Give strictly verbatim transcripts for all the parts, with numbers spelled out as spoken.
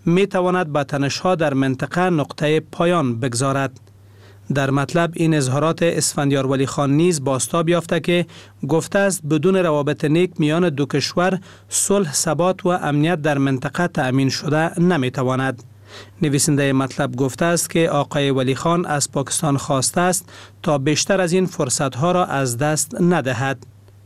می تواند به تنش‌ها در منطقه نقطه پایان بگذارد. در مطلب این اظهارات اسفندیار ولی خان نیز بازتاب یافته که گفته است بدون روابط نیک میان دو کشور صلح، ثبات و امنیت در منطقه تأمین شده نمی تواند. نویسنده مطلب گفته است که آقای ولی خان از پاکستان خواسته است تا بیشتر از این فرصتها را از دست ندهد.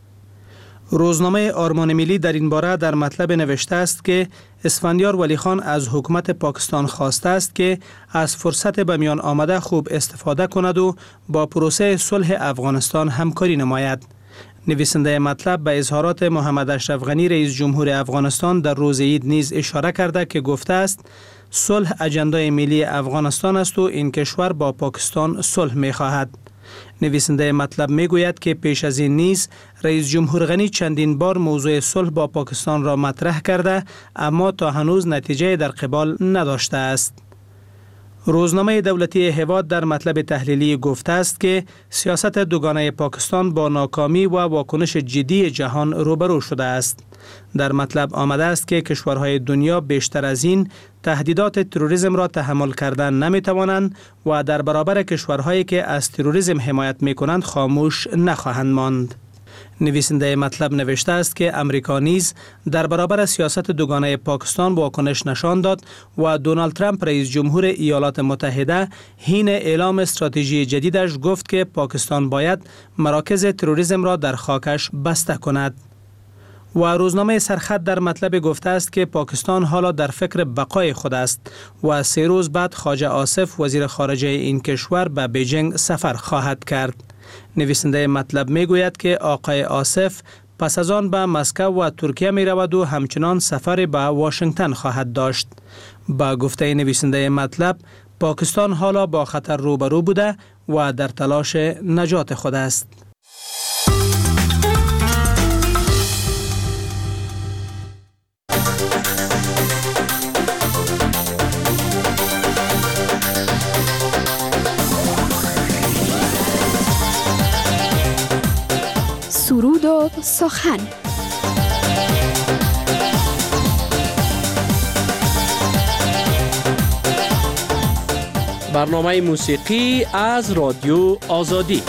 روزنامه آرمان ملی در این باره در مطلب نوشته است که اسفندیار ولی خان از حکومت پاکستان خواسته است که از فرصت به میان آمده خوب استفاده کند و با پروسه صلح افغانستان همکاری نماید. نویسنده مطلب به اظهارات محمد اشرف غنی رئیس جمهور افغانستان در روز عید نیز اشاره کرده که گفته است صلح اجندای ملی افغانستان است و این کشور با پاکستان صلح می خواهد. نویسنده مطلب می گوید که پیش از این نیز رئیس جمهور غنی چندین بار موضوع صلح با پاکستان را مطرح کرده اما تا هنوز نتیجه در قبال نداشته است. روزنامه دولتی هواد در مطلب تحلیلی گفته است که سیاست دوگانه پاکستان با ناکامی و واکنش جدی جهان روبرو شده است. در مطلب آمده است که کشورهای دنیا بیشتر از این تهدیدات تروریسم را تحمل کردن نمی توانند و در برابر کشورهایی که از تروریسم حمایت می کنند خاموش نخواهند ماند. نویسنده مطلب نوشته است که امریکا نیز در برابر سیاست دوگانه پاکستان واکنش نشان داد و دونالد ترامپ رئیس جمهور ایالات متحده حین اعلام استراتژی جدیدش گفت که پاکستان باید مراکز تروریسم را در خاکش بسته کند. و روزنامه سرخط در مطلب گفته است که پاکستان حالا در فکر بقای خود است و سه روز بعد خواجه آصف وزیر خارجه این کشور به بیجینگ سفر خواهد کرد. نویسنده مطلب می گوید که آقای آصف پس از آن به مسکو و ترکیه می رود و همچنان سفر به واشنگتن خواهد داشت. با گفته نویسنده مطلب پاکستان حالا با خطر روبرو بوده و در تلاش نجات خود است. سرود و سخن. برنامه موسیقی از رادیو آزادی.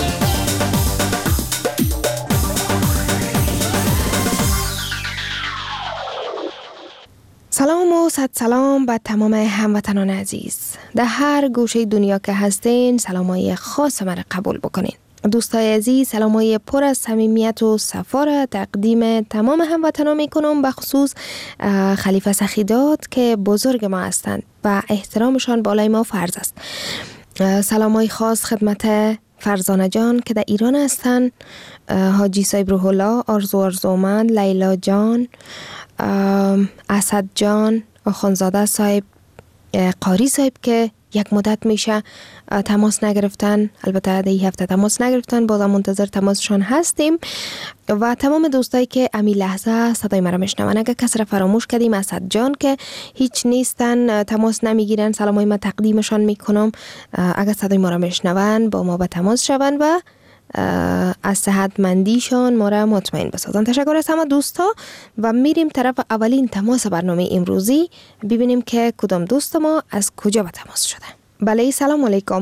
سلام و صد سلام به تمام هموطنان عزیز. در هر گوشه دنیا که هستین سلامای خاص من قبول بکنین. دوستای عزیز، سلامای پر از صمیمیت و صفا را تقدیم تمام هموطنان میکنم، به خصوص خلیفه سخیدات که بزرگ ما هستند و احترامشان بالای ما فرض است. سلامای خاص خدمت فرزانه جان که در ایران هستند، حاجی صاحب روح الله، آرزو آرزومند، لیلا جان، اسد جان، آخوندزاده صاحب، قاری صاحب که یک مدت میشه تماس نگرفتن، البته در این هفته تماس نگرفتن، بازم منتظر تماسشان هستیم. و تمام دوستایی که امی لحظه صدای مرا میشنون، اگر کس را فراموش کردیم، اسد جان که هیچ نیستن، تماس نمیگیرن، سلامای من تقدیمشان میکنم. اگر صدای ما را میشنون با ما به تماس شون و از صحتمندیشان ما را مطمئن بسازن. تشکر از همه دوستا و میریم طرف اولین تماس برنامه امروزی، ببینیم که کدام دوست ما از کجا به تماس شده. بله، سلام علیکم.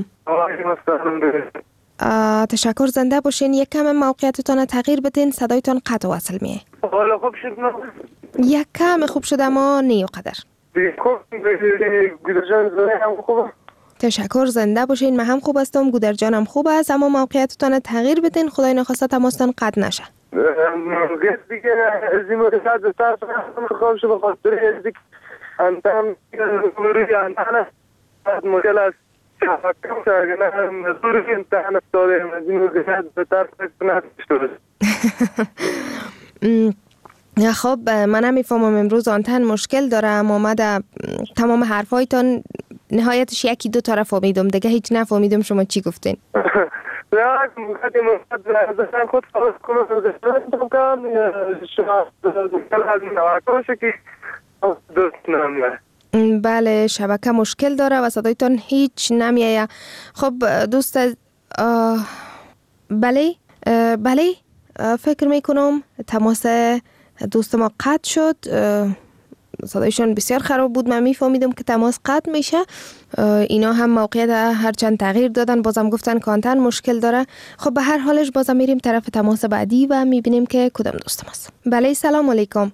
تشکر، زنده باشین. یک کم موقعیتتان تغییر بدین، صدایتان قطع وصل میه. حالا خوب شد؟ یک کم خوب شده اما نه قدر. تشکر، زنده باشین. من هم خوب هستم، گودر جانم خوب است، اما موقعیتتان تغییر بدین، خدای نخواسته تماستان قطع نشه. دیگه از این مورد دستار خوب شد، بخاطر ازدیک انتم روی انتانه مشکل است. فکرم شاگرد مزدوری امتحان افتاده، از این مورد دستار فکر نشد. خب من هم میفهمم امروز آنتن مشکل داره، اما ما در تمام حرفایتان نهایتش یکی دو طرف فهمیدم، دیگه هیچ نفهمیدم شما چی گفتین. نه مقدم از خود خواست کنم کنم شما کل از نواکوشه که دوست نمیه. بله، شبکه مشکل داره و صدایتان هیچ نمیه. خب دوست بله بله فکر میکنم تماس دوست ما قطع شد. صدایشان بسیار خراب بود. من میفهمیدم که تماس قطع میشه. اینا هم موقعیت هرچند تغییر دادن، بازم گفتن کانتن مشکل داره. خب به هر حالش بازم میریم طرف تماس بعدی و میبینیم که کدام دوستم است. بله سلام علیکم.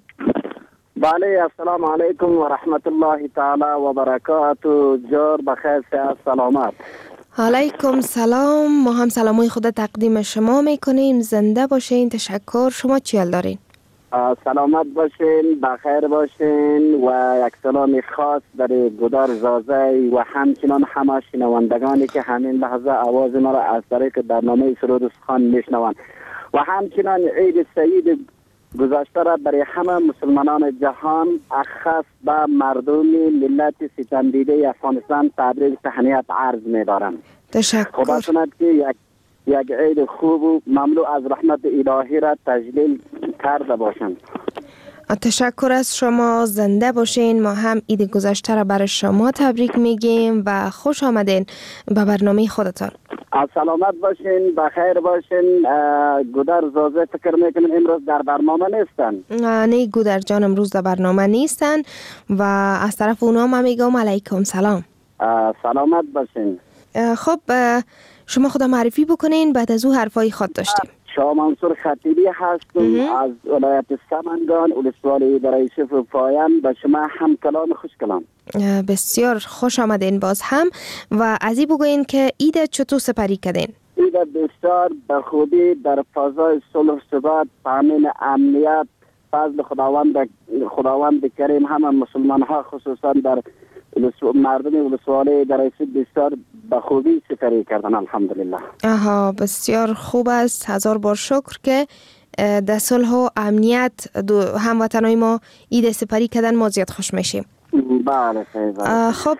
بله السلام علیکم و رحمت الله تعالی و برکاته. جور بخیر صحت سلامت. علیکم سلام. ما هم سلامای خود تقدیم شما میکنیم. زنده باشین. تشکر. شما چی حال دارین؟ سلامت باشین، بخیر باشین و یک سلام خاص در گودار زازه و همچنان همه شنوندگانی که همین لحظه آواز ما را از طریق برنامه سرود و سخن میشنوند و همچنان عید سعید گذشته را برای همه مسلمانان جهان اخص به مردم ملت ستم دیده افغانستان تبریک تهنیت عرض می‌دارم. تشکر. خدا کند که یک یک عید خوب و مملو از رحمت الهی را تجلیل کرده باشند. تشکر از شما. زنده باشین. ما هم عید گذشته را برای شما تبریک میگیم و خوش آمدین به برنامه خودتان. سلامت باشین، بخیر باشین. گودر زازه فکر میکنم امروز در برنامه نیستن؟ نه گودر جان امروز در برنامه نیستن و از طرف اونا ما میگم علیکم سلام. سلامت باشین. خب شما خدا معرفی بکنین، بعد از او حرفای خود داشتیم. شاه منصور خطیبی هستم از ولایت سمنگان، ولسوالی برای شف پایان. به شما هم کلام خوش کلام. بسیار خوش آمدین باز هم و از این بگوین که عید چطور سپری کردین؟ عید بسیار به خوبی در فضای صلح ثبات، تامین امنیت، فضل خداوند خداوند کریم همه مسلمان ها خصوصا در مردم ولسوالی در ایسید بسیار به خوبی سپری کردن الحمدلله. آها بسیار خوب است. هزار بار شکر که در صلح و امنیت هموطنای ما عید سپری کردن. ما زیاد خوش میشیم. بله خیلی. خب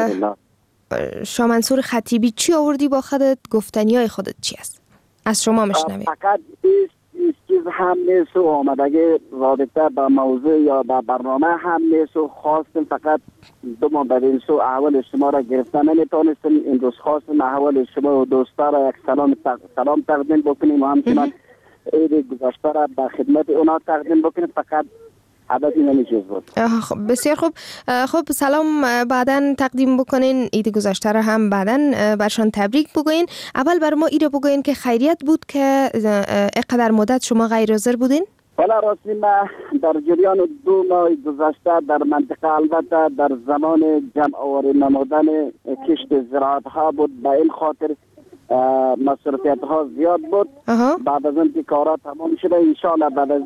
شاه منصور خطیبی چی آوردی با خودت؟ گفتنی های خودت چی است؟ از شما مشنویم. فقط ایش چیز هم نیست و آمدگی رابطه به موضوع یا به برنامه هم نیست و خواستم فقط دو ما بدین سو احوال شما را گرفتن. نمیتونستم این روز خواستم احوال شما و دوستا را یک سلام تق... سلام تقدیم بکنیم و همچنان عید گذشته را به خدمت اونا تقدیم بکنیم. فقط عدد نمی‌چیز بود. خب بسیار خوب. خب سلام بعداً تقدیم بکنین. عید گذشته را هم بعداً برشان تبریک بگوین. اول بر ما ایره بگوین که خیریت بود که اقدر مدت شما غیر حاضر بودین؟ والا راستی ما در جریان دو ماه گذشته در منطقه البته در زمان جمع آوری نمودن کشت زراعت ها بود، به این خاطر مصرفیت ها زیاد بود. آها. بعد از اینکه کارا تمام شده انشاءالله بعد از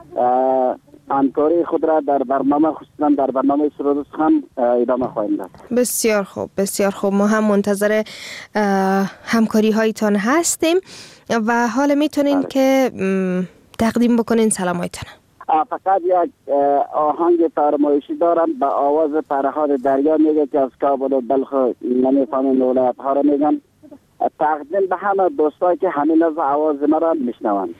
همکاری خود را در برنامه خصوصا در برنامه سرود و سخن ادامه خواهیم داد. بسیار خوب بسیار خوب. ما هم منتظر همکاری هایتان هستیم و حالا میتونین بله. که تقدیم بکنین سلامایتان. فقط یک آهنگ فرمایشی دارم به آواز فرهاد دریا میگه که از کابل و بلخ نمیفهمین ولایت ها را میگن. تقدیم به همه دوستایی که همین از آواز ما را میشنوند.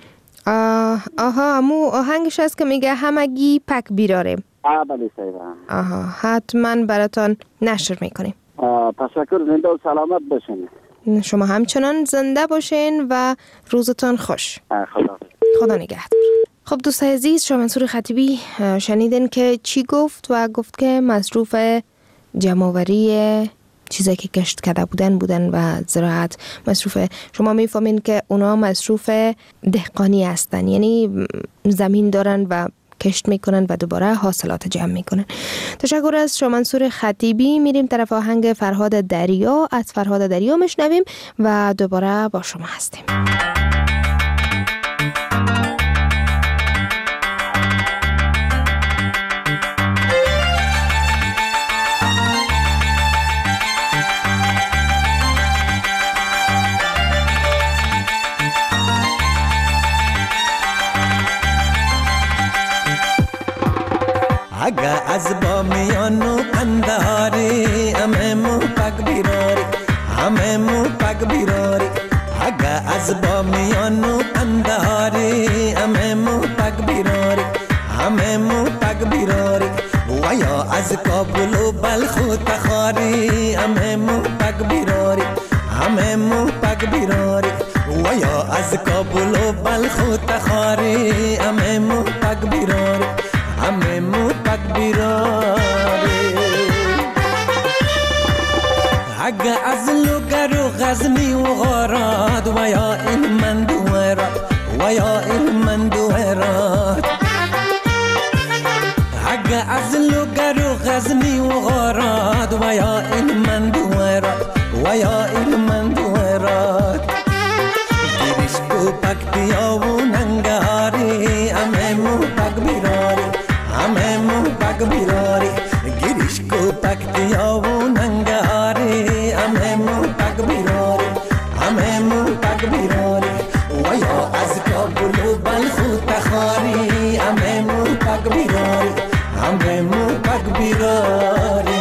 آها امو آهنگش هست که میگه همگی پک بیراریم. آه بله سیبه. آها حتما براتان نشر میکنیم. تشکر. زنده و سلامت باشین. شما همچنان زنده باشین و روزتان خوش. خدا خدا نگهدار. خب دوستای عزیز، شاه منصور خطیبی شنیدین که چی گفت و گفت که مصروف جمع‌آوری چیزایی که کشت کرده بودن بودن و زراعت مصروف. شما میفهمین که اونا مصروف دهقانی هستن، یعنی زمین دارن و کشت میکنن و دوباره حاصلات جمع میکنن. تشکر از شاه منصور خطیبی. میریم طرف آهنگ فرهاد دریا. از فرهاد دریا میشنویم و دوباره با شما هستیم. اگه از با میانو انداری همه مو پک بیراری همه مو پک بیراری اگه از با میانو انداری همه مو پک بیراری همه مو پک بیراری و یا از کابل و بلخ و تخاری همه مو پک بیراری همه مو پک بیراری و یا از کابل و بلخ و تخاری همه مو پک بیراری همه مو پک بیراری اگه از لوگر و غزنی و غارات و یا علمند و هرات و یا علمند و هرات اگه از لوگر و غزنی و غارات و یا علمند و هرات و یا علمند و هرات گریش کو پکتیا و ننگاری اممو پک بیراری اممو پک بیراری گریش کو پکتیا و ننگاری اممو پک بیراری اممو پک بیراری و یا از کابل و بلخ و تخاری اممو پک بیراری اممو پک بیراری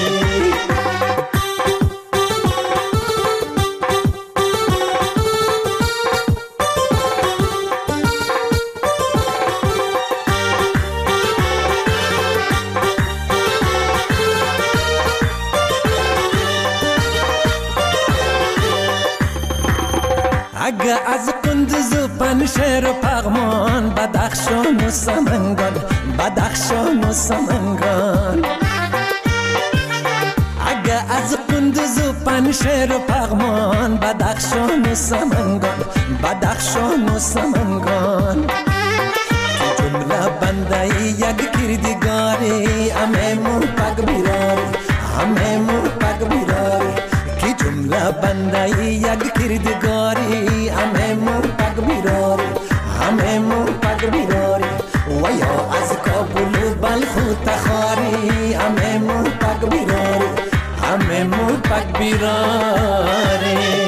اگه از قندوز و پنشهر و پغمان بدخشان و سمنگان بدخشان و سمنگان اگه از قندوز و پنشهر و پغمان بدخشان و سمنگان بدخشان و سمنگان تو جمله بنده یک کردگاری اممو پک بیراری اممو پک بیراری کی جمله بنده یک کردگاری اممو پک بیراری اممو پک بیراری و یا از کابل و بلخ و تخاری اممو پک بیراری اممو پک بیراری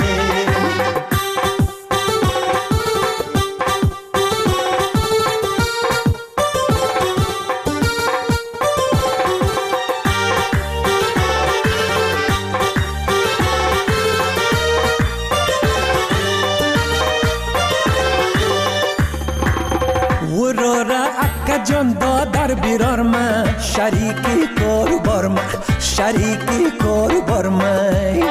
جان دادر بیرار من شریکی کار بار من شریکی کار بار من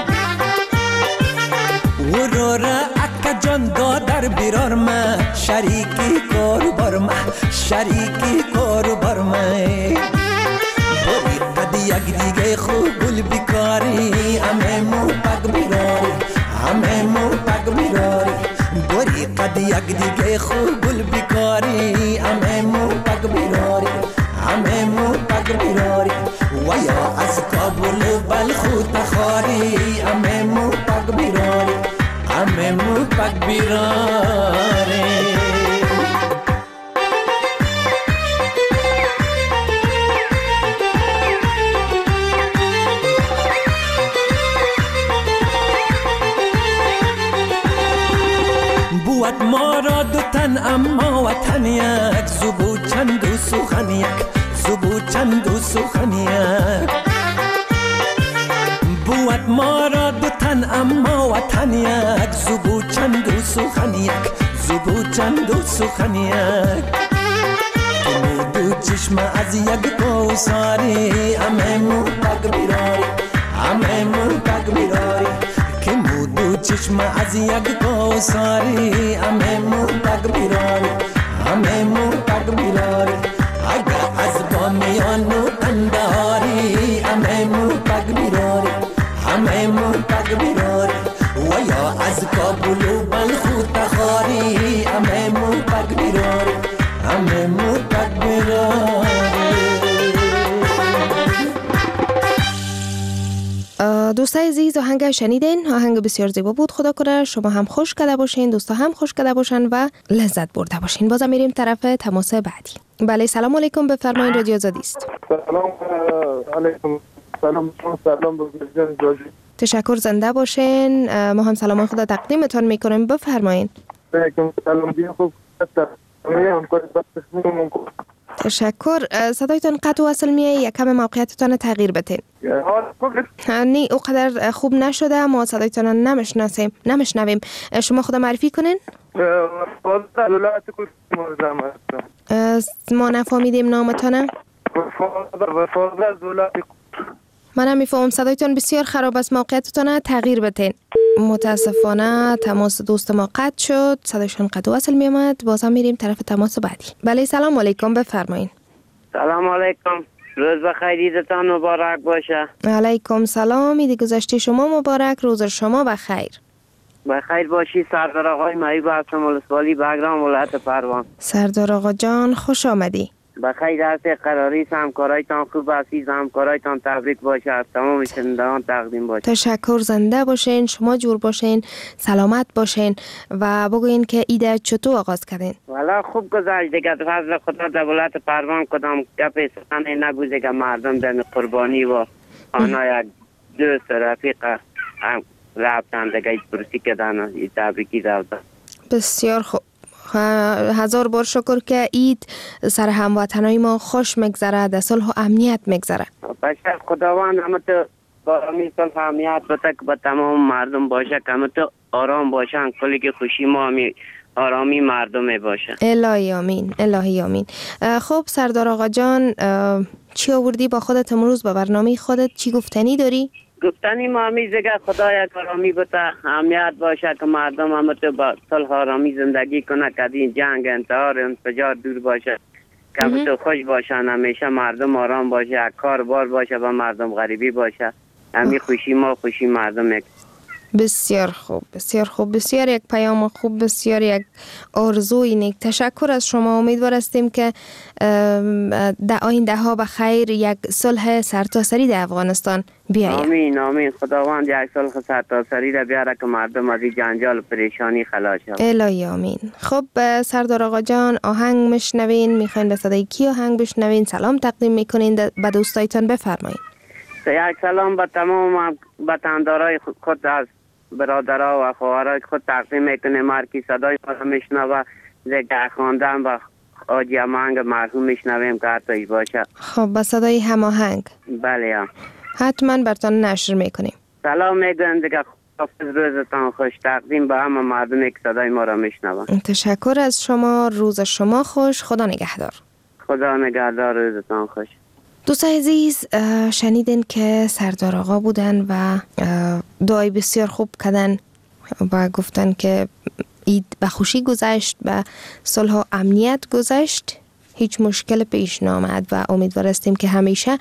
وراره اکا جان دادر بیرار من شریکی کار بار من شریکی کار بار من باری قد یک دیگه خوب گل بیکاری اممو پک بیراری اممو پک بیراری باری قد یک دیگه خوب گل بیکاری اممو پک بیراری اممو پک بیراری و یا از کابل و بلخ و تخاری اممو پک بیراری اممو پک بیراری بود ما را دو تن اما وطن یک زبو چند و سخن یک زبو چند و سخن یک بود ما را دو تن اما وطن یک زبو چند و سخن یک زبو چند و سخن یک تو دو چشم از یک کوثری اممو پک بیراری اممو پک بیراری که مودو چشم از یک کوثری اممو پک بیراری اممو پک بیراری اگه از بامیان و قندهاری اممو پک بیراری اممو پک بیراری و یا از کابل و بلخ و تخاری اممو پک بیراری اممو پک بیراری. دوستای عزیز آهنگ شنیدین، آهنگ بسیار زیبا بود. خدا کنه شما هم خوش کرده باشین، دوستا هم خوش کرده باشن و لذت برده باشین. بازم میریم طرف تماس بعدی. بله سلام علیکم، بفرمایید رادیو آزادی است. سلام علیکم. سلام سلام بزرگان. تشکر، زنده باشین. ما هم سلام خدا تقدیمتان میکنیم، بفرمایید. سلام دی خوب تشکر. صدایتان قطع و وصل میه، یک کم موقعیتتان تغییر بدین. نی اوقدر خوب نشده، ما صدایتان نمیشناسیم نمیشنویم. شما خدا معرفی کنین. ما نفهمیدیم نامتانه. من هم میفهم صدایتان بسیار خراب است، موقعیتتان تغییر بدین. متاسفانه تماس دوست ما قطع شد، صدایشان قطع وصل می آمد. بازم میریم طرف تماس بعدی. بله سلام علیکم، بفرمایید. سلام علیکم، روز بخیر، عیدتان مبارک باشه. علیکم سلام، عید گذشته شما مبارک، روز شما بخیر. بخیر باشی. سردار آقای معیوب هستم، ولسوالی بگرام، ولایت پروان. سردار آقا جان خوش آمدی. بخیر هست. قراری همکارایتان خوب هستید، همکارایتان تبریک باشه، از تمام شنوندگان تقدیم باشه. تشکر، زنده باشین، شما جور باشین، سلامت باشین و بگوین که عید چطور آغاز کردین؟ والا خوب گذشت دیگه، به فضل خدا در ولایت پروان کدام گپ سخن نگوزه که مردم در قربانی و آنها یک دوست رفیق هم رفتن دیگه، هیچ پرسی کردن، تبریکی دادن. بسیار خوب، هزار بار شکر که عید سر هموطنای ما خوش مگذره، در صلح و امنیت مگذره. باشه خداوند همه تو آرامی صلح و امنیت بده که به تمام مردم باشه، که همه تو آرام باشن، کلی که خوشی ما همی آرامی مردم باشه. الهی آمین، الهی آمین. خب سردار آقا جان، چی آوردی با خودت امروز؟ به برنامه خودت چی گفتنی داری؟ گفتنی ما همیزه خدا یک آرامی بده، امنیت باشه، که مردم همه تو با صلح آرامی زندگی کنه، که این جنگ انتحار انفجار دور باشه، که همه تو خوش باشن، همیشه مردم آرام باشه، کار بار باشه و مردم غریبی باشه، همی خوشی ما خوشی مردم یک. بسیار خوب، بسیار خوب، بسیار یک پیام خوب، بسیار یک آرزوی نیک. تشکر از شما. امیدوار هستیم که در آینده ها به خیر یک صلح سرتاسری در افغانستان بیاید. آمین آمین. خداوند یک صلح سرتاسری را بیاره که مردم از این جنجال و پریشانی خلاص شوند. الهی آمین. خب سردار آقا جان، آهنگ میشنوین، میخواین به صدای کی آهنگ بشنوین؟ سلام تقدیم میکنین به دوستایتان، بفرمایید. یک سلام به تمام وطندارای خود از برادرها و خواهرای خود تقدیم میکنه. مرکی صدای ما میشنوه، زگر خواندن و آجی هماهنگ مرحوم میشنویم که حتی باشه. خب با صدای هماهنگ؟ بله یا حتما برتان نشر میکنیم. سلام میگن دیگه، حافظ روزتان خوش. تقدیم به همه مردمی که صدای ما را میشنوه. تشکر از شما، روز شما خوش، خدا نگهدار. خدا نگهدار، روزتان خوش. دوستان عزیز، شنیدین که سردار آقا بودن و دعای بسیار خوب کردن و گفتن که عید به خوشی گذشت، به صلح و امنیت گذشت، هیچ مشکل پیش نامد و امیدوار هستیم که همیشه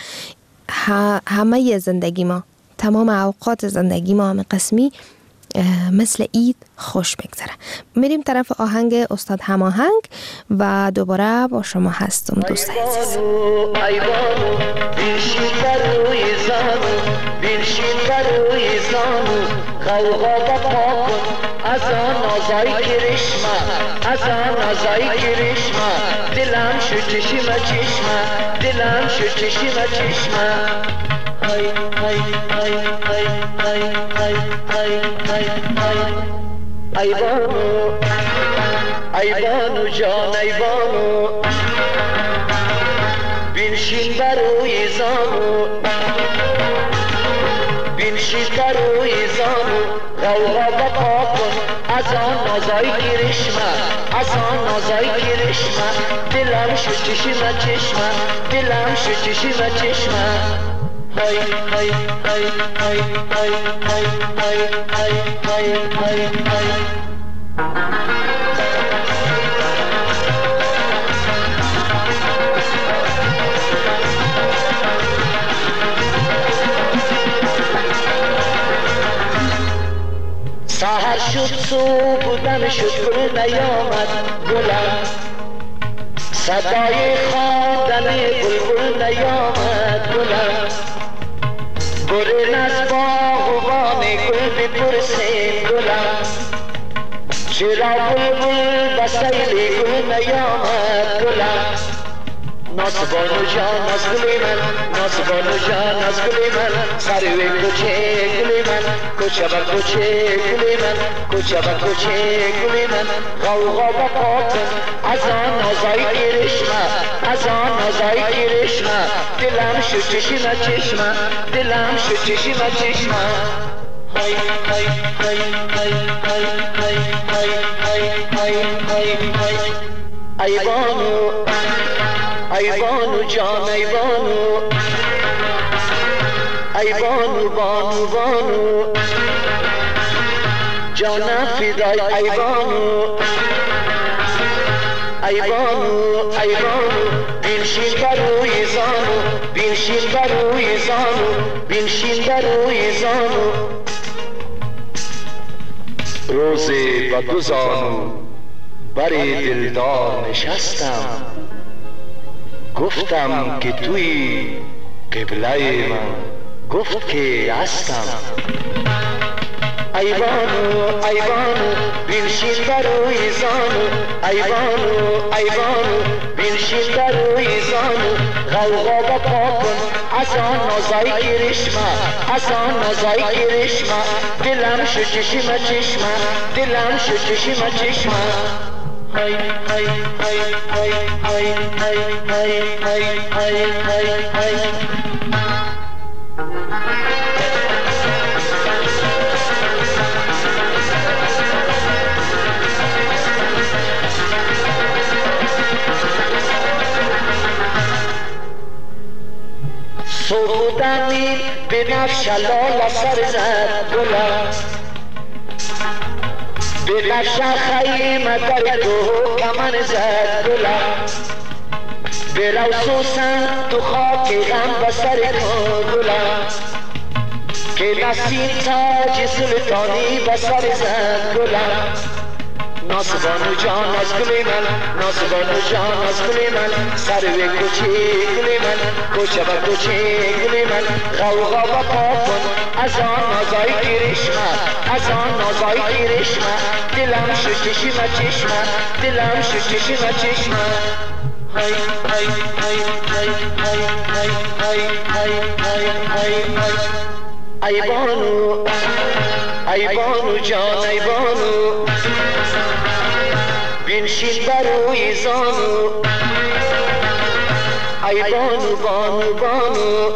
همه زندگی ما، تمام اوقات زندگی ما همه قسمی مثل عید خوش بگذره. میریم طرف آهنگ استاد هماهنگ و دوباره با شما هستم دوست عزیز. ایوانو بیشی بروی زانو، بیشی بروی زانو، غوغا بپا کن از آن آزای کرشمه، از آن آزای کرشمه، دلم شو چشم چشمه، دلم شو چشم چشمه. های های های های های های های های های ایوانو ایوانو جان ایوانو بنشین بروی زانو، بنشین بروی زانو، غوغا بپا کن از آن نازای کرشمه، از آن نازای کرشمه، دلم شو چشم چشمه، دلم شو چشم چشمه. های های های های های های های های های های های سحر شد صبح بودن شد گل نیامد گلم، صدای خواندن بلبل نیامد گلم، برین از باغبان گل بپرسین گلم، چرا بلبل بسیل گل نیامد گلم. ناسبانو جان از گلی من، ناسبانو جان از گلی من، سروی کوچه گلی من، کوچه با کوچه گلی من، کوچه با کوچه گلی من، غوغا بپا کن از آن نازای کرشمه، از آن نازای کرشمه، دلم شو چشم چشمه، دلم شو چشم چشمه. های های های های های های های های های های های ایوانو ایوانو جان ایوانو، ایوانو بانو بانو، جانم فدای ایوانو، ایوانو ایوانو بنشین بر روی زانو، بنشین بر روی زانو، بنشین بر روی زانو. روزی با دو زانو بر دلدار نشستم، گفتم که توی قبله من، گفت که هستم. ایوانو ایوانو بنشین بر روی زانو، ایوانو ایوانو بنشین بر روی زانو. غوغا بپا کن از آن نازای کرشمه، از آن نازای کرشمه. دلم شو چشم چشمه، دلم شو چشم چشمه. های های های های های های های های های های های. سرودمی به نفش لال سر زد گلم، به نفش خیمه در دو کمن زد گلم. به روسوسن تو خاک غم بسر کن گلم، که نسیم تاج سلطانی بسر زد گلم. ناسبانو جان از گلی من، ناسبانو جان از گلی من. سروی کوچه گلی من، کوچه و کوچه گلی من. غوغا و پا کن از آن نازای کرشمه، از آن نازای کرشمه. دلم شو چشم چشمه، دلم شو چشم چشمه. های های های های های های های های های های های. ای بانو ای بانو جان ای بانو، بنشین بر روی زانو. ای بانو بانو بانو،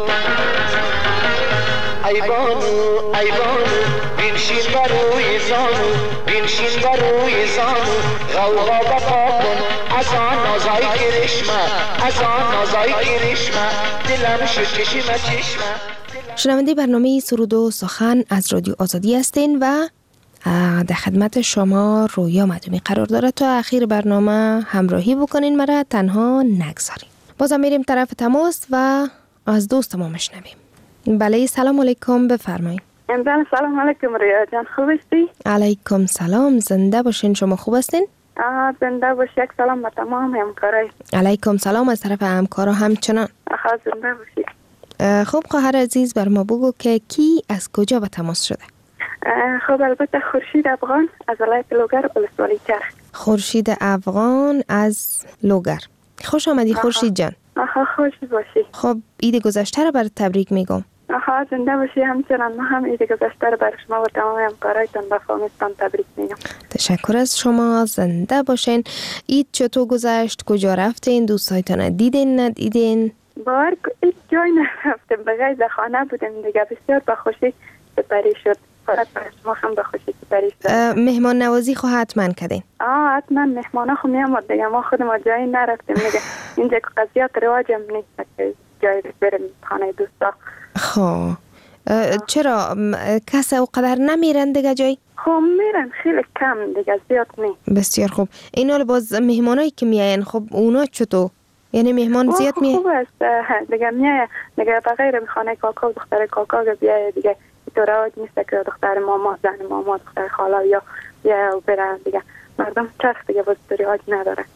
ای بانو ای بانو بنشین بر روی زانو، بنشین بر روی زانو. غوغا بپا کن از آن نازای کرشمه، از آن نازای کرشمه. دلم شو چشم چشمه. شنونده برنامه سرود و سخن از رادیو آزادی هستین و در خدمت شما رویا مدومی قرار داره. تا اخیر برنامه همراهی بکنین، مرا تنها نگذارین. بازم میریم طرف تماس و از دوست ما مشنویم. بله سلام علیکم، بفرمایید. امروز سلام علیکم رویا جان، خوب هستی؟ علیکم سلام، زنده باشین. شما خوب هستین؟ آه زنده باش. یک سلام به تمام همکارای. علیکم سلام از طرف همکارا همچنان. آخه زنده باشی. خب خواهر عزیز بر ما بگو که کی از کجا به تماس شده؟ خب البته خورشید افغان از ولایت لوگر ولسوالی چرخ. خورشید افغان از لوگر. خوش آمدی خورشید جان. آخه خوش باشی. خب عید گذشته رو برات تبریک میگم. آخه زنده باشی. همچنان ما هم عید گذشته رو برای شما و تمام همکارایتان و فامیلتان تبریک میگم. تشکر از شما، زنده باشین. عید چطور گذشت؟ کجا رفتین؟ دوستایتان دیدین ندیدین؟ باور هیچ جای نرفتیم، بغیر در خانه بودیم دیگه. بسیار با خوشی سپری شد. فقط برای شما هم با خوشی سپری شد. مهمان نوازی خو حتما کردین؟ آه حتما مهمانا خو میامد دیگه. ما خود ما جایی نرفتیم دیگه. اینجا که قضیات رواجم نیست که جایی بریم خانه دوستا. خب چرا کس اوقدر نمیرن دیگه جایی؟ خب میرن خیلی کم دیگه، زیاد نیست. بسیار خوب. این حال باز مهمانایی که میاین خب اونا چطور؟ یعنی مهمان زیاد میه؟ خوب است دیگه. میایه دیگه بغیر خانه کاکا و دختر کاکا بیایه دیگه. تو رواج نیست که دختر ماما، زن ماما، دختر خالا یا یا برن دیگه. مردم چرخ دیگه باز رواج نداره.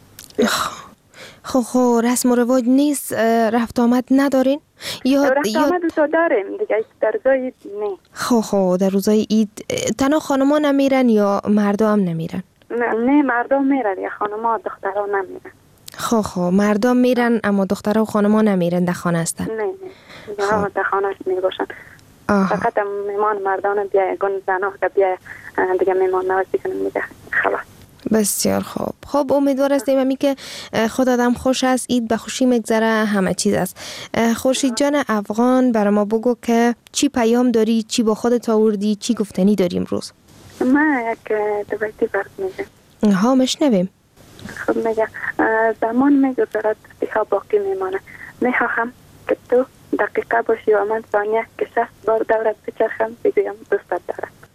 خب خب رسم و رواج نیست، رفت آمد ندارین؟ یا رفت آمد تو داریم دیگه در روزای عید نه. خب خب در روزای عید تنها خانما نمیرن یا مردم نمیرن؟ نه نه مردم میرن یا خانما و دخترها نمیرن. خب خب مردم میرن اما دخترها و خانما نمیرن، در خانه هستن؟ نه نه خب. در خانه می باشن. فقط میمان مردان بیای گون زنا که بیای دیگه میمان نوازی کنیم دیگه خلاص. بسیار خوب. خب امیدوار هستیم همی که خود آدم خوش است، عید به خوشی مگذره، همه چیز است. خورشید جان افغان برای ما بگو که چی پیام داری، چی با خودت آوردی، چی گفتنی داری امروز؟ من یک دوبایتی برد میگم. ها مشنویم. خب میگه زمان میگذرد ها باقی میمانه، میخواهم که تو دقیقه باشی و من ثانیه که شخص بار دورت بچرخم بگویم دوستت دارم.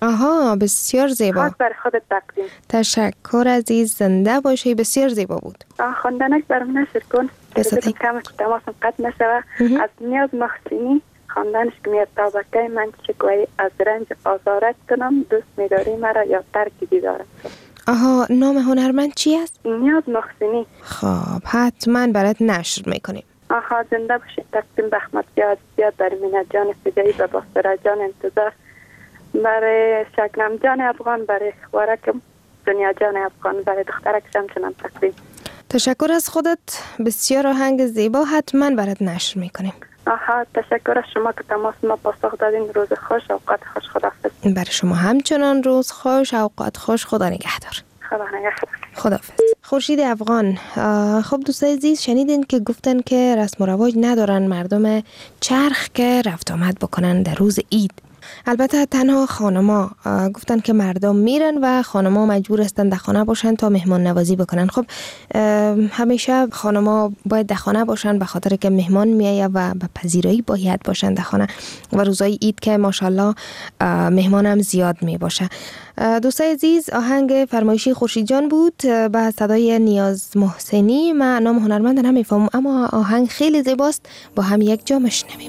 آها بسیار زیبا. خاص برای خودت تقدیم. تشکر عزیز، زنده باشی. بسیار زیبا بود. آه خواندنش برام نشر کن. بسیار کم تماسم قطع نشوه. از نیاز محسنی خواندنش که میاد تابکه من شکوهی از رنج آزارت کنم، دوست میداری مرا یا ترک دیدارت کنم. آها نام هنرمند چی است؟ نیاز محسنی. خب حتما برات نشر میکنیم. آها زنده باشید. تقدیم به احمد زیاد زیاد برای مینت جان فجایی و باستره جان انتظار، برای شکنم جان افغان، برای خوارکم دنیا جان افغان، برای دخترکشم چنان تقدیم. تشکر از خودت. بسیار آهنگ زیبا، حتما برات نشر میکنیم. آها تشکر از شما که تماس ما پاسخ دادین. روز خوش، اوقات خوش، خداحافظ. برای شما همچنان روز خوش، اوقات خوش. خدا نگهدار. خدا نگهدار. خداحافظ. خورشید افغان. خب دوستای عزیز شنیدین که گفتن که رسم و رواج ندارن مردم چرخ که رفت آمد بکنن در روز عید. البته تنها خانما گفتن که مردم میرن و خانما مجبور هستن در خانه باشن تا مهمان نوازی بکنن. خب همیشه خانما باید در خانه باشن به خاطر که مهمان میایه و به پذیرایی باید باشن در خانه و روزای عید که ماشاءالله مهمان هم زیاد می باشه. دوستای عزیز آهنگ فرمایشی خورشید جان بود به صدای نیاز محسنی. من نام هنرمند نمیفهمم اما آهنگ خیلی زیباست، با هم یک جا میشنویم.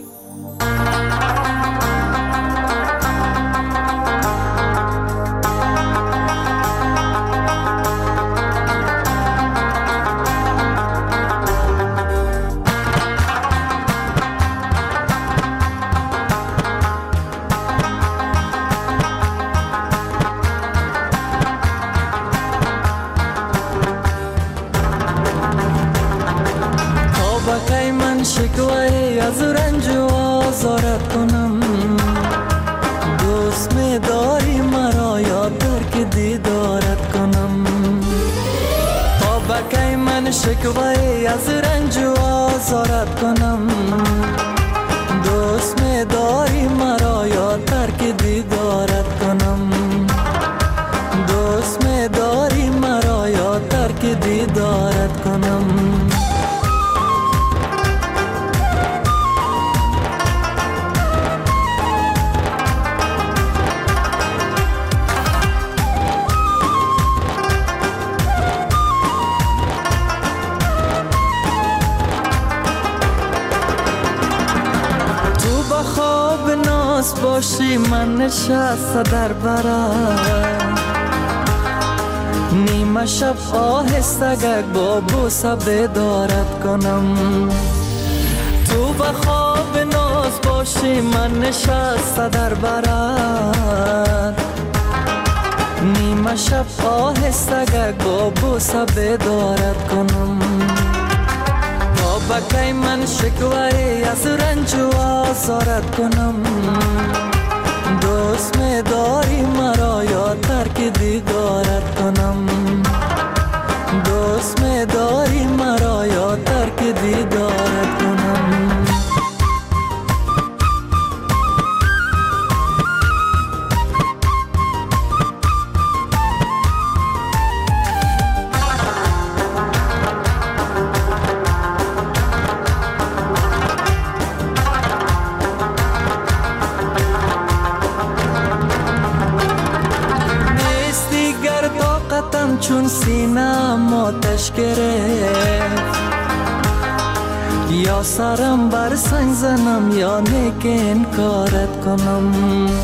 شکوه از رنج و آزارت کنم، دوست می داری مرا یا ترک دیدارت کنم. تا بکی من شکوه از رنج و آزارت کنم، دوست می داری مرا یا ترک دیدارت کنم. دوست می داری مرا یا ترک دیدارت کنم. باشی من نشسته در برم، نیمه شب آهستگک با بوسه بیدارت کنم. تو به خواب ناز باشی من نشسته در برم، نیمه شب آهستگک با بوسه بیدارت کنم. بکی من شکوه از رنج و آزارت کنم، دوست می داری مرا یا ترک دیدارت کنم. دوست می داری مرا یا ترک دیدارت کنم. چون سینم آتش گرفت، یا سرم بر سنگ زنم یا نیک انکارت کنم.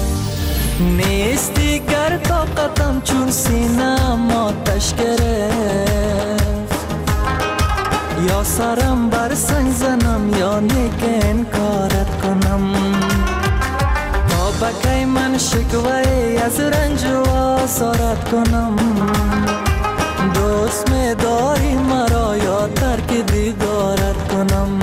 نیستی گر طاقتم چون سینم آتش گرفت، یا سرم بر سنگ زنم یا نیک انکارت کنم. تا بکی من شکوه از رنج و آزارت کنم، دوست می داری مرا یا ترک دیدارت کنم.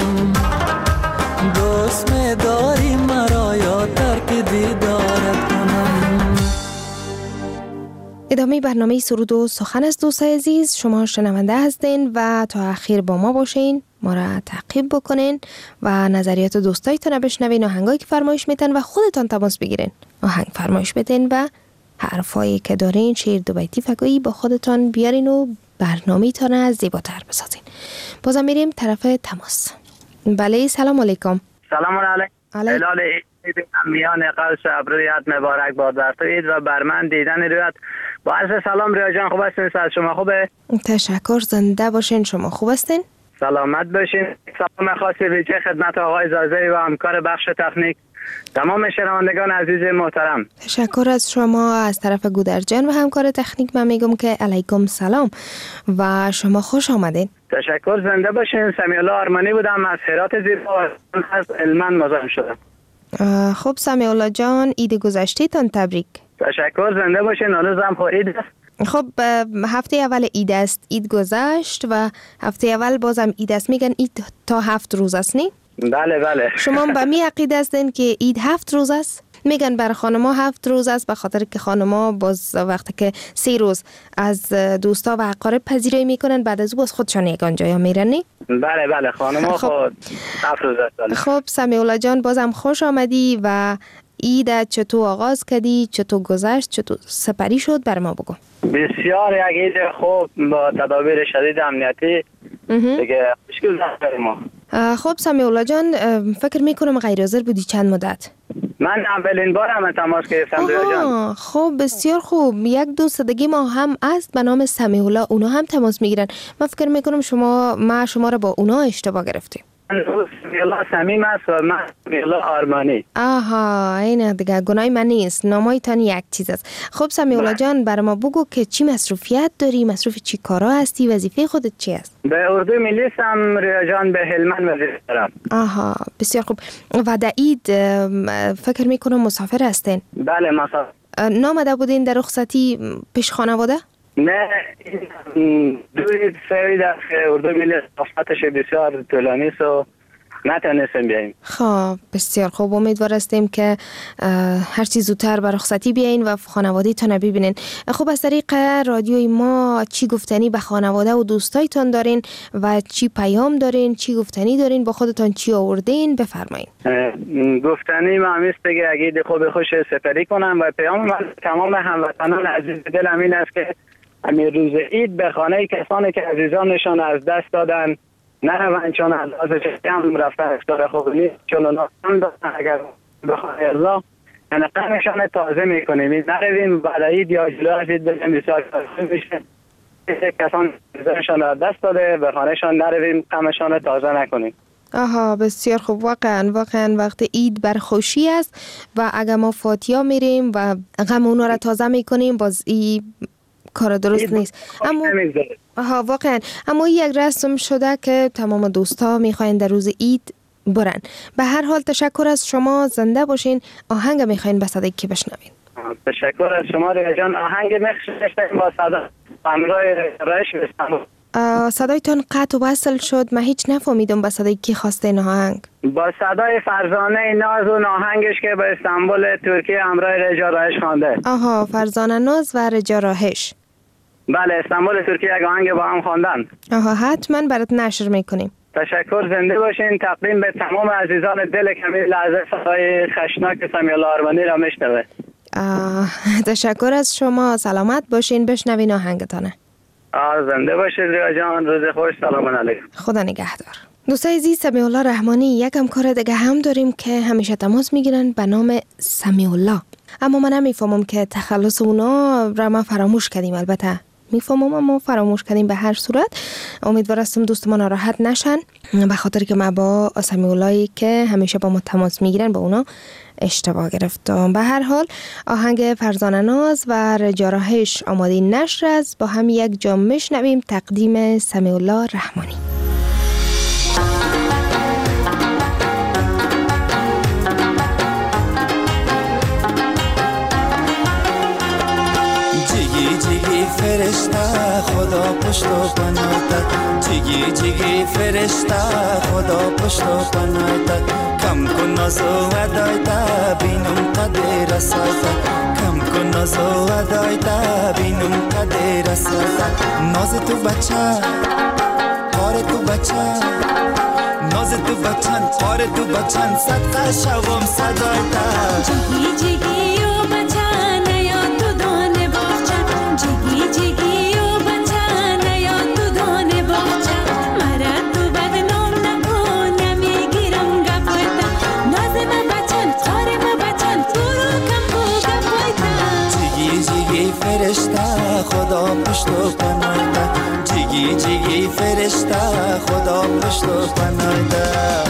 دوست می داری مرا یا ترک دیدارت کنم. ادامه برنامه سرود و سخن از دوستای عزیز. شما شنونده هستین و تا اخیر با ما باشین، ما را تعقیب بکنین و نظریات دوستایتون بشنوین، آهنگایی که فرمایش میتن و خودتان تماس بگیرین، آهنگ فرمایش بدین و حرفایی که دارین شعر دو بیتی فگایی با خودتان بیارین و برنامه تان از زیباتر بسازین. بازم میریم طرف تماس. بله سلام علیکم. سلام علیکم. هلال می‌بینم میان قوس ابرویت مبارک باد بر تو عید و بر من دیدن رویت. با عرض سلام ریا جان، خوب هستین؟ از شما خوبه؟ تشکر، زنده باشین. شما خوب هستین؟ سلامت باشین. سلام خاصی ویژه خدمت آقای زازی و همکار بخش تکنیک، تمام شنوندگان عزیز محترم. تشکر از شما. از طرف گودرجان و همکار تکنیک من میگم که علیکم سلام و شما خوش آمدین. تشکر، زنده باشین. سمیع الله آرمانی بودم از هرات زیبا، از علمن مزاحم شدم. خب سمیع الله جان، عید گذشته تان تبریک. تشکر، زنده باشین. هنوز هم خب عید است. خب هفته اول عید است، عید گذشت و هفته اول بازم عید است. میگن عید تا هفت روز است نی؟ بله بله. شما به می عقیده هستین که عید هفت روز است؟ میگن بر خانما هفت روز است، به خاطر که خانما باز وقتی که سه روز از دوستا و اقارب پذیرایی میکنن، بعد از او باز خودشان یگان جایا میرن نی؟ بله بله، خانما خب هفت روز است. خب سمیع الله جان، بازم خوش آمدی و عید چطور آغاز کردی، چطور گذشت، چطور سپری شد، بر ما بگو. بسیار یک عید خوب با تدابیر شدید امنیتی دیگه مشکل نداریم ما. خب سمیع الله جان، فکر میکنم غیر حاضر بودی چند مدت؟ من اولین بار هم تماس گرفتم ریا جان. خب بسیار خوب. یک دوست دیگه ما هم است به نام سمیع الله، اونا هم تماس میگیرن. من فکر میکنم شما ما شما را با اونا اشتباه گرفتیم. سمیع الله صمیم است و من سمیع الله آرمانی. آها، این دیگه گناه من نیست، نامایتان یک چیز است. خب سمیع الله جان، برای ما بگو که چی مصروفیت داری، مصروف چی کارا هستی، وظیفه خودت چی است؟ به اردو ملی هستم ریا جان، به هلمند وظیفه دارم. آها، بسیار خوب. و در عید فکر میکنم مسافر هستین؟ بله مسافر. نامده بودین در رخصتی پیش خانواده؟ نه، دوید سوید از اردو ملی رخصتش بسیار طولانی است و نتونستیم بیاییم. خب بسیار خوب، امیدوار هستیم که هر چی زودتر به رخصتی بیاین و خانواده تان ببینین. خب از طریق رادیوی ما چی گفتنی به خانواده و دوستایتان دارین و چی پیام دارین، چی گفتنی دارین، با خودتان چی آوردین؟ بفرمایید. گفتنی ما همیست بگه اگه خوب خوش سپری کنم و پیام من تمام هموطنان عزیز دلم این است که همین روز عید به خانه کسانی که عزیزانشان از دست دادن نروند، چون از از جمع رفتن افتار خوب نیست، چون اونا هم دادن اگر بخواه الله یعنی قمشان تازه میکنیم. نرویم بعد عید یا جلو از عید بگم بسیار تازه میشه. کسان عزیزانشان از دست داده به خانهشان نرویم، قمشان تازه نکنیم. آها، بسیار خوب. واقعا واقعا وقت عید بر خوشی است و اگر ما فاتیا میریم و غم اونا را تازه میکنیم، باز ای کار درست نیست. اما آها واقعا، اما یک رسم شده که تمام دوستا میخواین در روز عید برن. به هر حال تشکر از شما، زنده باشین. آهنگ میخواین به صدای کی بشنوین؟ تشکر از شما ریا جان. آهنگ میخواین با صدا همراه رایش بستم. صدایتون قطع و وصل شد، من هیچ نفهمیدم به صدای کی خواسته این آهنگ. با صدای فرزانه ناز و آهنگش که به استانبول ترکیه همراه رجا راهش خوانده. آها، فرزانه ناز و رجا راهش. بله، استانبول ترکیه یک آهنگ با هم خواندن. آها، حتما برات نشر میکنیم. تشکر، زنده باشین. تقدیم به تمام عزیزان دل کمی لحظه صدای خشناک سمیع الله آرمانی را میشنوه. تشکر از شما، سلامت باشین. بشنوین آهنگتانه. آه زنده باشید ریا جان، روز خوش. سلام علیکم. خدا نگهدار. دوستای عزیز، سمیع الله رحمانی یک همکار دیگه هم داریم که همیشه تماس میگیرن به نام سمیع الله. اما من نمیفهمم که تخلص اونا را ما فراموش کردیم. البته میفهمم اما فراموش کردیم. به هر صورت امیدوار هستم دوستمان ناراحت نشن، به خاطر که ما با سمیع اللهی که همیشه با ما تماس میگیرن با اونا اشتباه گرفتم. به هر حال آهنگ فرزانه ناز و رجا راهش آماده نشر است، با هم یک جام میشنویم. تقدیم سمیع الله رحمانی. فرشته خدا پشت و پناهت، جیگی جیگی فرشته خدا پشت و پناهت، کم کن ناز و ودایت بینم قدر رسایت، کم کن ناز و ودایت بینم قدر رسایت. ناز تو بچه کار تو بچه، ناز تو بچن کار تو بچن، صدقه شوم صدایت. جیگی جیگی و بچه نیا تو دانه باغچه، جیگی جیگی و بچه نیا تو دانه باغچه، مرا تو بدنام نکن نمیگیرم گپایت، ناز من بچن کار خدا پشت و پناه ده، جیگی جیگی فرشته خدا پشت و پناه ده.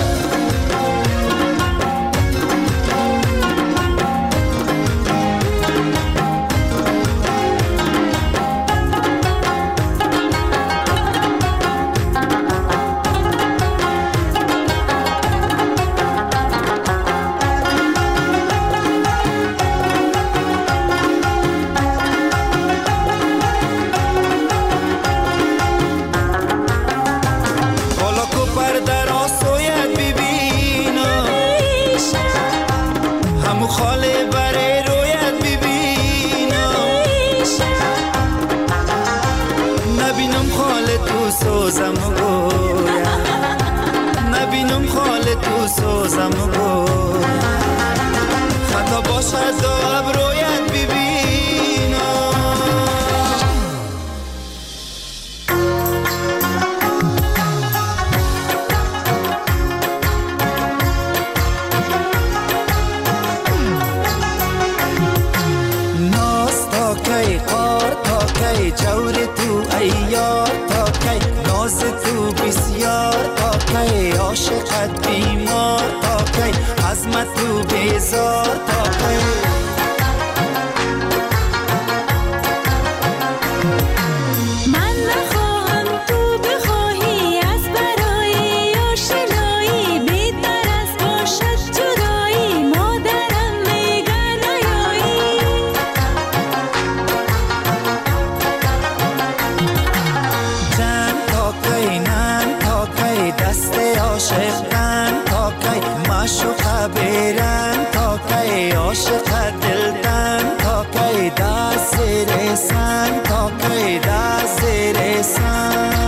سوزم گویا نبینم خال تو سوزم گویا خطا باشد و ابرویت ببینم. ناز تا کی قار تا کی جور تو ایار تا کی ناز تو بسیار تا کی عاشقت بیمار تا کی عظمت تو بیزار تا کی من نخواهم تو بخواهی از برای آشنایی بهتر از باشد جدایی مادرم میگه نیایی جان تا کی نان تا کی دست عاشقان تا کی معشوق بیران تا کی عاشق دلدان تا کی دست رسان تا کی دست رسان.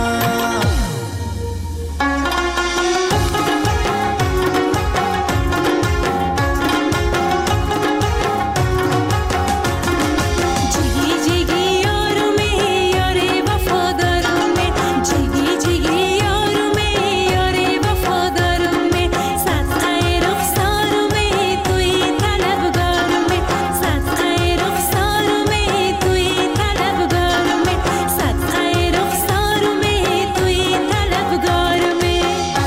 جیگی جیگی یارومی یاری وفادارومی جیگی جیگی یارومی یاری وفادارومی صدقه رخسارومی توی طلبگارومی صدقه رخسارومی توی طلبگارومی صدقه رخسارومی توی طلبگارومی.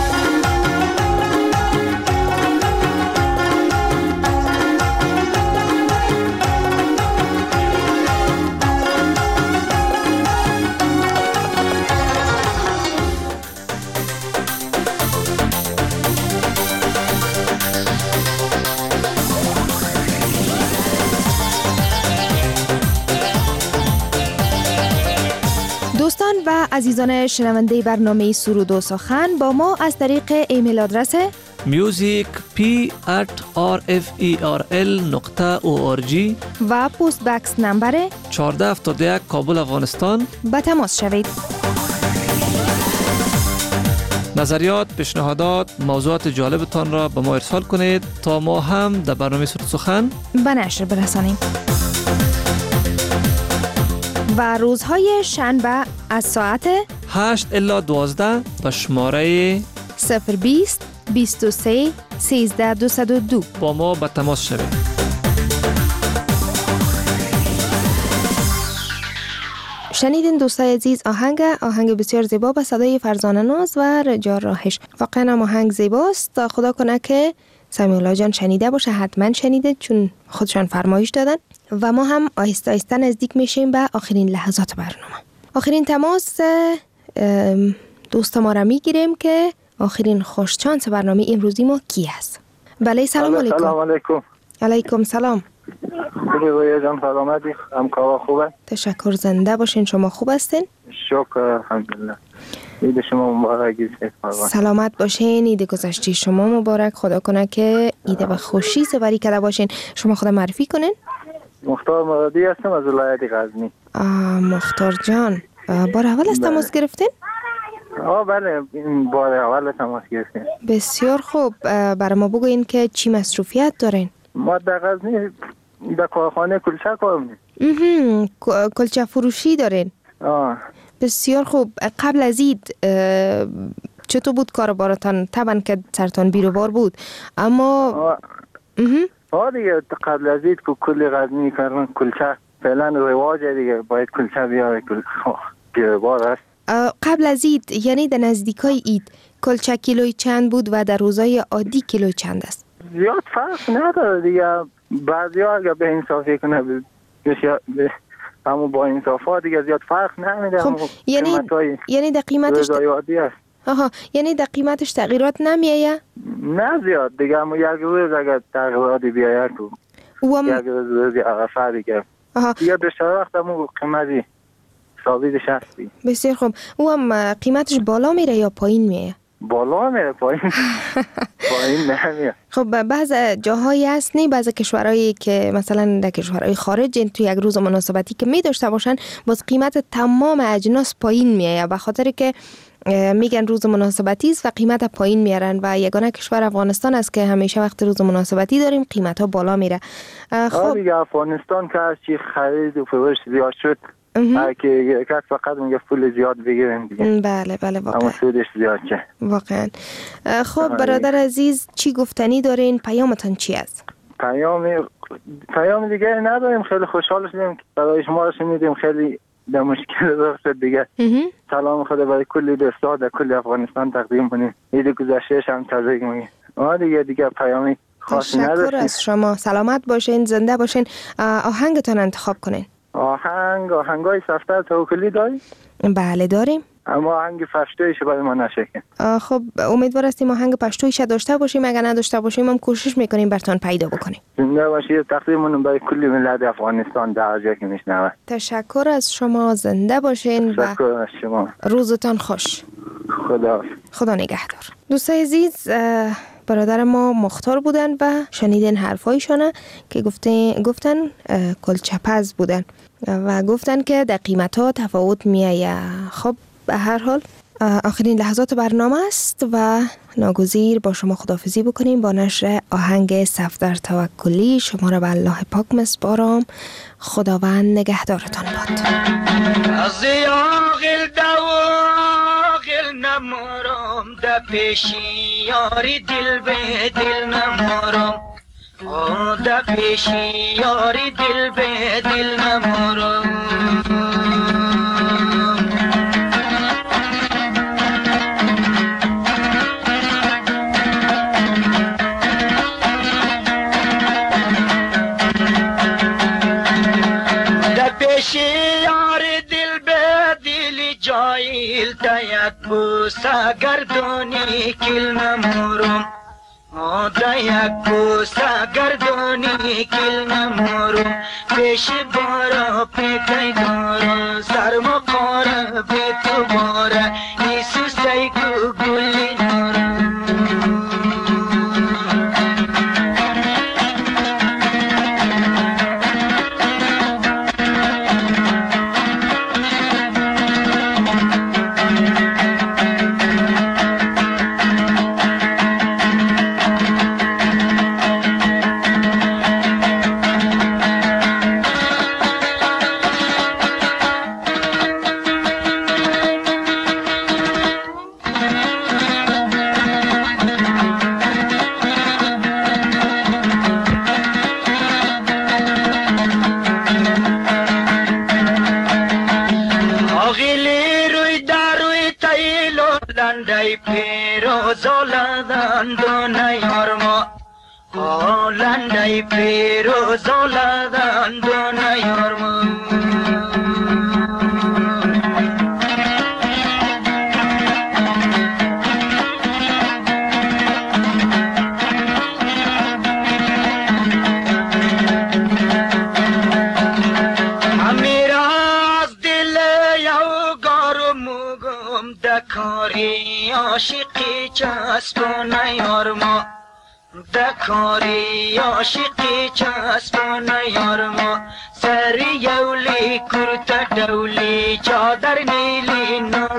دوستان و عزیزان شنونده برنامه سرود و سخن با ما از طریق ایمیل آدرس music p at r f e r l نقطه او آر جی و پست بکس نمبر چهارده هفتاد و یک کابل افغانستان به تماس شوید. نظریات، پیشنهادات، موضوعات جالبتان را به ما ارسال کنید تا ما هم در برنامه سرود سخن به نشر برسانیم. و روزهای شنبه از ساعت هشت الی دوازده به شماره صفر بیست بیست و سه سیزده دویست و دو با ما به تماس شوید. شنیدین دوستای عزیز آهنگ آهنگ بسیار زیبا به صدای فرزانه ناز و رجا راهش. واقعا هم آهنگ زیباست. خدا کنه که سمیع الله جان شنیده باشه، حتما شنیده چون خودشان فرمایش دادن. و ما هم آهسته آهسته نزدیک میشیم به آخرین لحظات برنامه. آخرین تماس دوست ما را میگیریم که آخرین خوشچانس برنامه امروزی ما کی است؟ بله سلام علیکم. سلام علیکم. علیکم سلام. خوبی رویا جان سلامتی؟ همکارا خوبه؟ تشکر، زنده باشین. شما خوب هستین؟ شکر الحمدلله. عید شما مبارک. سلامت باشین. عید گذشته شما مبارک. خدا کنه که عید به خوشی سپری کرده باشین. شما خود معرفی کنین. مختار مرادی هستم از ولایت غزنی. مختار جان بار اول از تماس گرفتین؟ آه بله این بار اول تماس گرفتین. بسیار خوب. برای ما بگوین که چی مصروفیت دارین؟ ما در غزنی در کارخانه کلچه کار می‌کنیم. کلچه فروشی دارین؟ آه بسیار خوب. قبل از عید چطور بود کار بارتان؟ طبعا که سرتان بیروبار بود اما آه, آه دیگه قبل از عید که کلی غزنی کردن کلچه فعلا رواج دیگه، باید کلچه بیاره کل گربار است. قبل از اید یعنی در نزدیکای اید کلچه کیلوی چند بود و در روزای عادی کیلوی چند است؟ زیاد فرق نداره دیگه. بعضی ها اگر به انصافی کنه همون با انصاف ها دیگه زیاد فرق نمیده. خب یعنی یعنی در قیمتش آها یعنی در قیمتش تغییرات نمیایه؟ نه زیاد دیگه، اما یک روز اگر تغییراتی بیاید تو وم... یک روز روزی عرفه دیگه دیگه بیشتر وقت همون قیمتی ثابتش هستی. بسیار خوب. او هم قیمتش بالا میره یا پایین میره؟ بالا میره، پایین پایین نمیره. خب بعض جاهایی هست نه، بعض کشورهایی که مثلا در کشورهای خارج تو یک روز مناسبتی که می داشته باشن باز قیمت تمام اجناس پایین میایه، به خاطر که میگن روز مناسبتی است و قیمت پایین میارن و یگانه کشور افغانستان است که همیشه وقت روز مناسبتی داریم قیمت ها بالا میره. خب دیگه افغانستان که از چی خرید و فروش زیاد شد که کس فقط میگه پول زیاد بگیرن دیگه. بله بله واقعا. اما سودش زیاد چه. واقعا. خب برادر عزیز چی گفتنی دارین؟ پیامتان چی است؟ پیام پیام دیگه نداریم. خیلی خوشحال شدیم که برای شما رو شنیدیم. خیلی در مشکل راه شد دیگه. سلام خدا برای کلی دوستا در کل افغانستان تقدیم کنیم. عید گذشتهش هم تبریک میگیم. ما دیگه دیگه پیامی خاصی نداشتیم. تشکر از شما. سلامت باشین، زنده باشین. آهنگتان انتخاب کنین. آهنگ آهنگای سفتر توکلی داری؟ بله داریم. اما آهنگ پشتویش برای ما نشکن. خب امیدوار هستیم آهنگ پشتویش داشته باشیم. اگر نداشته باشیم هم کوشش میکنیم براتون پیدا بکنیم. زنده باشید. تقدیممون برای کلی ملت افغانستان در جا که میشنوه. تشکر از شما. زنده باشین. تشکر از شما. روزتان خوش. خدا خدا نگهدار. دوستای عزیز، برادر ما مختار بودن و شنیدن حرفایشانه که گفتن گفتن کلچپز بودن و گفتن که در قیمت ها تفاوت میایه. خب به هر حال آخرین لحظات برنامه است و ناگزیر با شما خداحافظی بکنیم با نشر آهنگ صفدر توکلی. شما را به الله پاک میسپارم. خداوند نگهدارتان باد. از یاغل دواغل نمارم در پیشی یاری دل به دل نمارم، در پیشی یاری دل به دل نمارم. شیار دل به دل جایل تایت بوسا گردونی کل نمورم، دا یک بوسا گردونی کل نمورم. پیش بارا پیتای دارم سرم قارا به تو بارا ایسو سیکو گلی نارم. لندای پیروز لدن دونای هرما، لندای پیروز لدن دونای هرما. دکاری عاشقی چسبونه یارما، دکاری عاشقی چسبونه یارما. سری یولی کرتا دولی چادر نیلی